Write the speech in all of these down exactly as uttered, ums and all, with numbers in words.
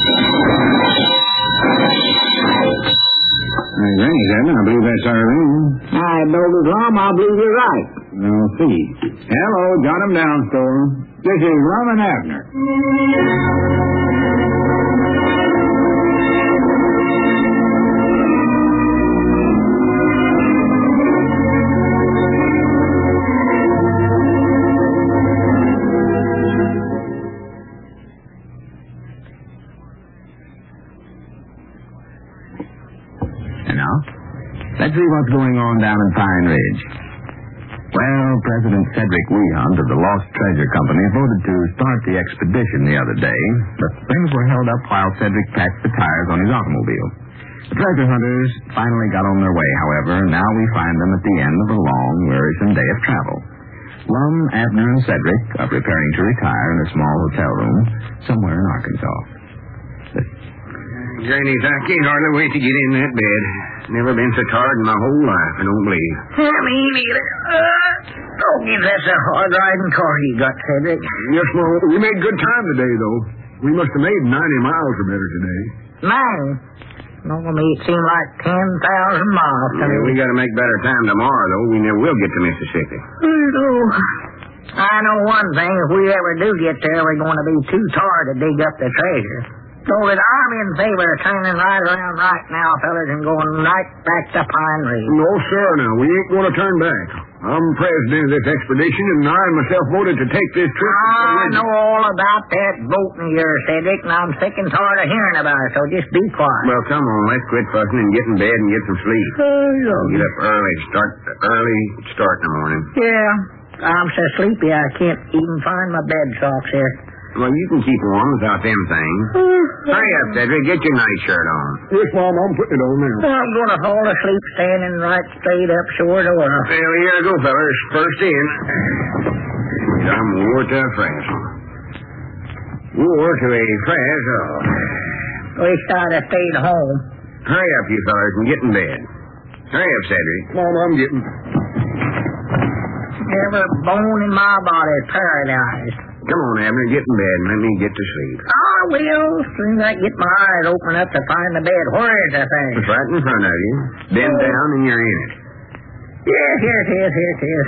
Hey, Granny, Edmund, I believe that's our room. I know the Lum, I believe you're right. I'll see. Hello, jot 'em down, Storm. This is Lum and Abner. Let's see what's going on down in Pine Ridge. Well, President Cedric Wehunt of the Lost Treasure Company voted to start the expedition the other day, but things were held up while Cedric patched the tires on his automobile. The treasure hunters finally got on their way, however, and now we find them at the end of a long, wearisome day of travel. Lum, Abner, and Cedric are preparing to retire in a small hotel room somewhere in Arkansas. Granny, I can't hardly wait to get in that bed. Never been so tired in my whole life, I don't believe. Yeah, me neither. Uh, oh, give that's a hard-riding car you got, Cedric. Yes, well, we made good time today, though. We must have made ninety miles or better today. Nine? No, to me it seemed like ten thousand miles to Yeah, me. we got to make better time tomorrow, though. We never will get to Mississippi. Oh, I know one thing. If we ever do get there, we're going to be too tired to dig up the treasure. So that I'm in favor of turning right around right now, fellas, and going right back to Pine Ridge. No, sir, now. We ain't going to turn back. I'm president of this expedition, and I myself voted to take this trip. I know all about that voting of yours, Cedric, and I'm sick and tired of hearing about it, so just be quiet. Well, come on. Let's quit fussing and get in bed and get some sleep. Get up early. Start early start in the morning. Yeah, I'm so sleepy I can't even find my bed socks here. Well, you can keep warm without them things. Hurry up, Cedric. Get your nightshirt on. Yes, Mom, I'm putting it on now. I'm going to fall asleep standing right straight up short of her. Well, here I go, fellas. First in. I'm wore to a frazzle. Wore to a frazzle. Wish I'd have stayed home. Hurry up, you fellas, and get in bed. Hurry up, Cedric. Mom, I'm getting... Every bone in my body is paralyzed. Come on, Abner, get in bed and let me get to sleep. I will. As soon as I get my eyes open up to find the bed. Where is the thing? It's right in front of you. Bend down and you're in it. Yeah, here it is, here it is.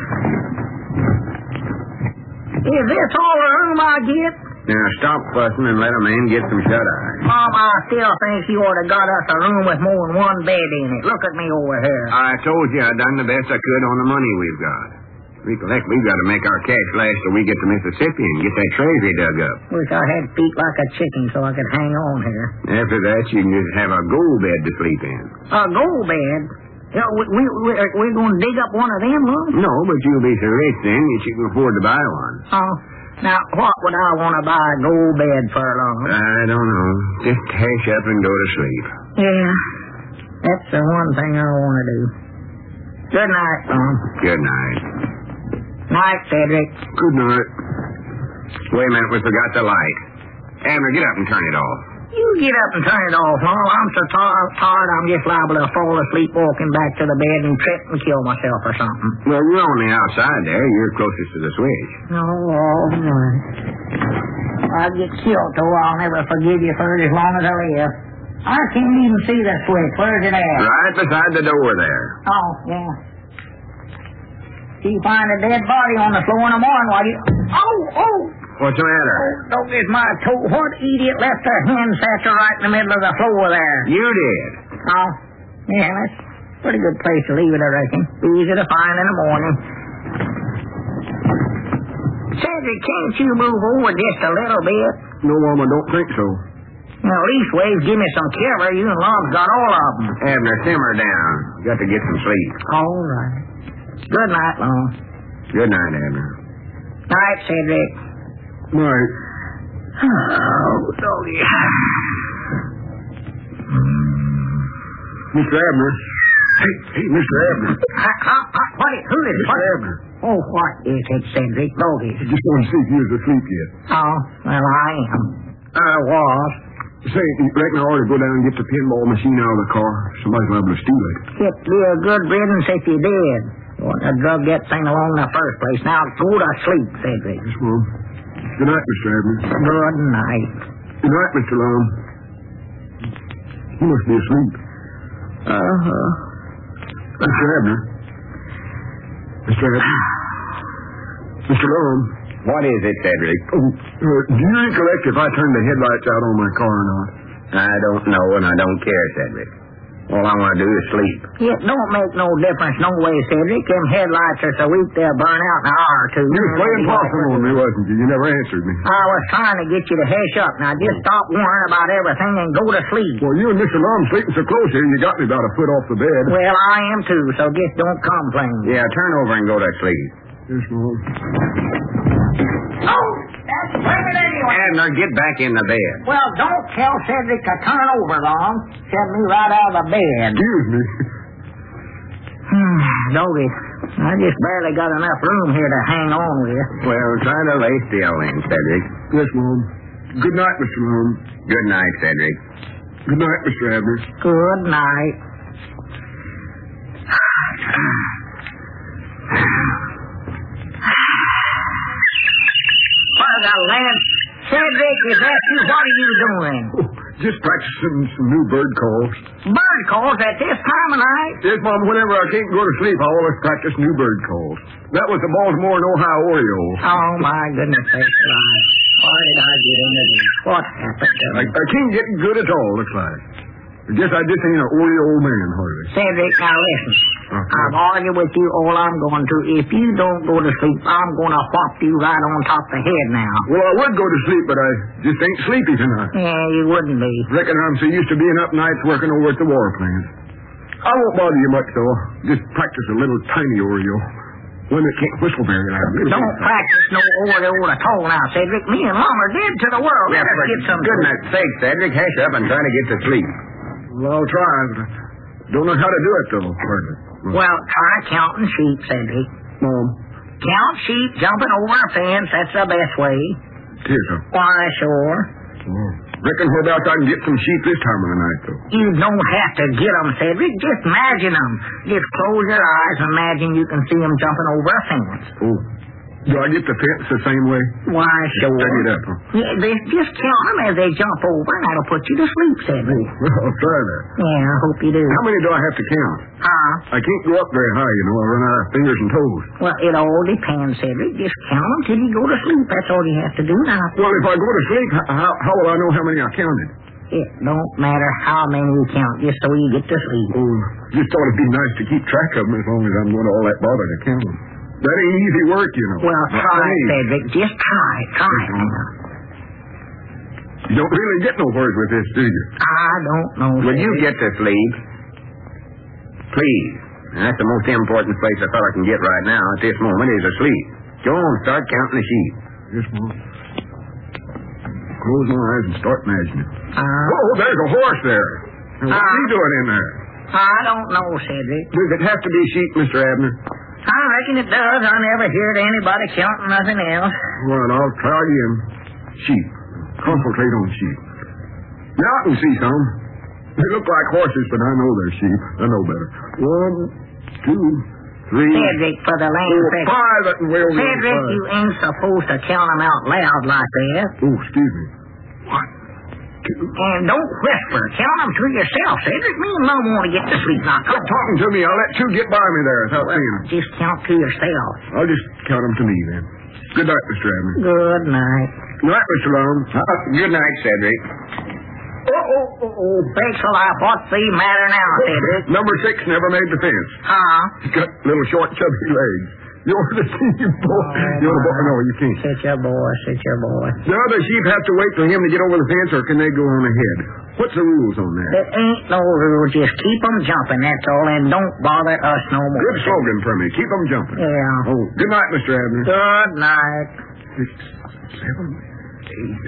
Is this all the room I get? Now, stop fussing and let a man get some shut-eye. Mom, I still think you ought to got us a room with more than one bed in it. Look at me over here. I told you I done the best I could on the money we've got. Recollect, we've got to make our cash last till we get to Mississippi and get that treasury dug up. Wish I had feet like a chicken so I could hang on here. After that, you can just have a gold bed to sleep in. A gold bed? Yeah, we, we, we, we're going to dig up one of them, Lum? No, but you'll be so rich then that you can afford to buy one. Oh. Now, what would I want to buy a gold bed for, Lum? I don't know. Just cash up and go to sleep. Yeah. That's the one thing I want to do. Good night, Lum. Good night. Night, Cedric. Good night. Wait a minute, we forgot the light. Abner, get up and turn it off. You get up and turn it off, Lum. I'm so tar- tired I'm just liable to fall asleep walking back to the bed and trip and kill myself or something. Well, you're on the outside there. You're closest to the switch. Oh, all right. I'll get killed, though. I'll never forgive you for it as long as I live. I can't even see the switch. Where's it at? Right beside the door there. Oh, yeah. You find a dead body on the floor in the morning while you... Oh, oh! What's the matter? Oh, don't get my toe. What idiot left a hand satchel right in the middle of the floor there? You did. Oh, yeah, that's a pretty good place to leave it, I reckon. Be easy to find in the morning. Cedric, can't you move over just a little bit? No, Mom, I don't think so. Now, leastways, give me some cover. You and Lom's got all of them. Abner, simmer down. Got to get some sleep. All right. Good night, Lom. Good night, Abner. Night, Cedric. Night. Oh, doggy. Mister Abner. Hey, hey, Mister Abner. Uh, uh, uh, what is, who is Mister what? Abner. Oh, what is it, Cedric? Doggy. I just want to see if you was asleep yet. Oh, well, I am. I was. Say, you reckon I ought to go down and get the pinball machine out of the car? Somebody's liable to steal it. It'd be a good riddance if you did. You wouldn't have drug that thing along in the first place. Now, go to sleep, Cedric. Yes, Mom. Good night, Mister Abner. Good night. Good night, Mister Lum. You must be asleep. Uh-huh. Mister Abner. Mister Abner. Mister Long. What is it, Cedric? Oh, uh, do you recollect if I turned the headlights out on my car or not? I don't know, and I don't care, Cedric. All I want to do is sleep. It don't make no difference no way, Cedric. Them headlights are so weak they'll burn out in an hour or two. You was playing possum on me, wasn't you? You never answered me. I was trying to get you to hush up. Now just stop worrying about everything and go to sleep. Well, you and Mister Lum sleeping so close here, you got me about a foot off the bed. Well, I am too, so just don't complain. Yeah, turn over and go to sleep. Yes, Mom. Oh, that's perfect anyway. Abner, get back in the bed. Well, don't tell Cedric to turn over, Long. Send me right out of the bed. Excuse me. Hmm, Doggy, I just barely got enough room here to hang on with. Well, try to lay still then, Cedric. Yes, Mom. Good night, Mister Lum. Good night, Cedric. Good night, Mister Abner. Good night. For the land, Cedric, is that you? What are you doing? Oh, just practicing some new bird calls. Bird calls at this time of night? Yes, Mom, whenever I can't go to sleep, I always practice new bird calls. That was the Baltimore and Ohio Orioles. Oh, my goodness sakes, alive. Why did I get into this? What happened to I, me? I can't get good at all, looks like. I guess I just ain't an Oriole man, hardly. Cedric, now listen. Uh-huh. I've argued with you all I'm going to. If you don't go to sleep, I'm going to whop you right on top of the head now. Well, I would go to sleep, but I just ain't sleepy tonight. Yeah, you wouldn't be. Reckon I'm so used to being up nights working over at the war plant. I won't bother you much, though. Just practice a little tiny Oriole. One that can't whistle very loud. Little Don't thing. practice no Oriole at all now, Cedric. Me and Mom are dead to the world. Yeah, Let us for get some... goodness sake, Cedric, hush up and try to get to sleep. Well, I'll try, but I don't know how to do it, though, hardly. Well, try counting sheep, Cedric. Mom, Count sheep jumping over a fence. That's the best way. here's a... Why, sure. Oh. Reckon whereabouts I can get some sheep this time of the night, though. You don't have to get 'em, Cedric. Just imagine 'em. Just close your eyes and imagine you can see 'em jumping over a fence. Oh. Do I get the fence the same way? Why, sure. Study it up, huh? Yeah, they just count 'em as they jump over, and that'll put you to sleep, Cedric. Well, I'll try that. Yeah, I hope you do. How many do I have to count? Huh? I can't go up very high, you know. I run out of fingers and toes. Well, it all depends, Cedric. Just count 'em till you go to sleep. That's all you have to do now. Well, if I go to sleep, h- how, how will I know how many I counted? It don't matter how many you count, just so you get to sleep. Oh, just thought it'd be nice to keep track of them as long as I'm going to all that bother to count them. That ain't easy work, you know. Well, Not try for it, me. Cedric. Just try it. Try it now. You don't really get no words with this, do you? I don't know, Will you Cedric. get to sleep? Please. That's the most important place a fella can get right now at this moment is asleep. Go on, start counting the sheep. Yes, Mom. Close my eyes and start imagining. Uh, Oh, there's a horse there. What's Uh. he doing in there? I don't know, Cedric. Does it have to be sheep, Mister Abner? I reckon it does. I never heard anybody counting nothing else. Well, I'll try again. Sheep. Concentrate on sheep. Now I can see some. They look like horses, but I know they're sheep. I know better. One, two, three, Cedric, for the land four, sake. five. That and well, Cedric, you ain't supposed to count 'em out loud like that. Oh, excuse me. One, two. And don't whisper. Count 'em to yourself, Cedric. Me and Mom want to get to sleep. Now, Quit come talking to me. I'll let two get by me there without seeing them. Just count to yourself. I'll just count them to me then. Good night, Mister Abner. Good night. Good night, Mister Long. Uh, good night, Cedric. Oh, oh, oh, oh. Sakes alive, what's the matter now, Cedric? Number six never made the fence. Huh? He's got little short, chubby legs. You ought to see him, boy. Oh, You ought to, my. no, you can't. Sit your boy, sit your boy. The other sheep have to wait for him to get over the fence, or can they go on ahead? What's the rules on that? There ain't no rule. Just keep 'em jumping, that's all, and don't bother us no more. Good slogan for me. Keep them jumping. Yeah. Oh, good night, Mister Abner. Good night. Six, seven, eight.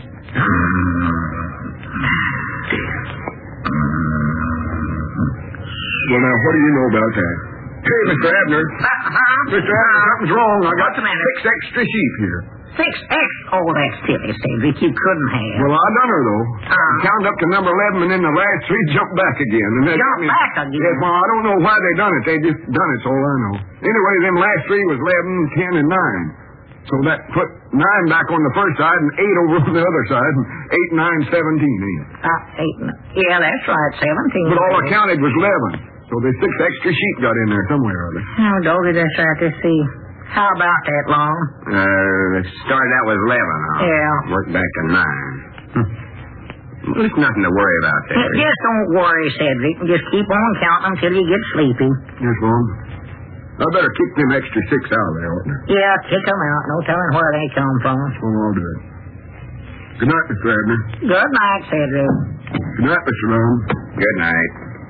Well, now, what do you know about that? Hey, Mister Abner. Uh-huh. Mister Abner, something's wrong. I got What's the matter? six extra sheep here. Six X. Oh, that's silly, Cedric. You couldn't have. Well, I done her, though. Uh. Counted up to number eleven, and then the last three jumped back again. And that Jumped got me- back again? Yes, well, I don't know why they done it. They just done it, so all I know. Anyway, them last three was eleven, ten, and nine. So that put nine back on the first side and eight over on the other side, and eight, nine, seventeen, ain't it? Uh, eight, yeah, that's right, seventeen. But all I counted was eleven. So there's six extra sheep got in there somewhere or other. Oh, Doggy, that's right. Let's see. How about that, Long? Uh, it started out with eleven, huh? Yeah. Worked back to nine. Hm. Well, it's nothing to worry about, Uh, Cedric. Just don't worry, Cedric. Just keep on counting until you get sleepy. Yes, Mom. I better kick them extra six out of there, oughtn't I? Yeah, kick them out. No telling where they come from. Oh, I'll do it. Good night, Mister Abner. Good night, Cedric. Good night, Mister Long. Good night.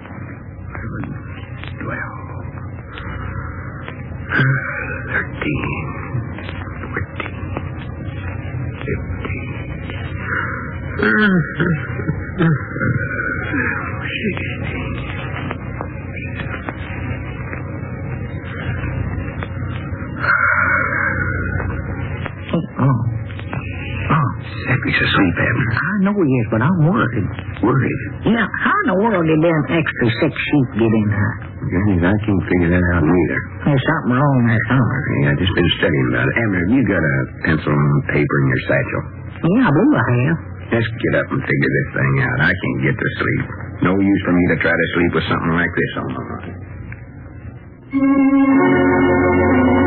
Twelve. Thirteen. Fourteen. Fifteen. Sixteen. Oh. Oh. Cedric's asleep, Abner. I know he is, but I'm worried. Worried. Yeah, how in the world did them extra six sheep get in there? Goodness, I can't figure that out neither. There's something wrong there somewhere. Yeah, I've just been studying about it. Abner, have you got a pencil and paper in your satchel? Yeah, I believe I have. Let's get up and figure this thing out. I can't get to sleep. No use for me to try to sleep with something like this on my mind.